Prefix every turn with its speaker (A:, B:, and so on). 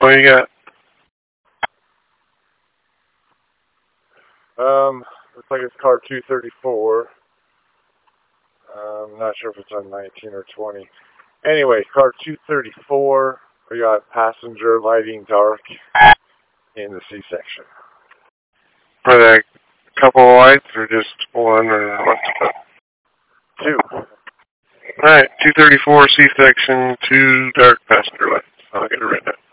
A: What you got?
B: Looks like it's car 234. I'm not sure if it's on 19 or 20. Anyway, car 234. We got passenger lighting dark in the C section.
A: Are there a couple of lights or just one or what?
B: Two.
A: Alright, 234 C section, 2 dark passenger lights. I'll get it written down.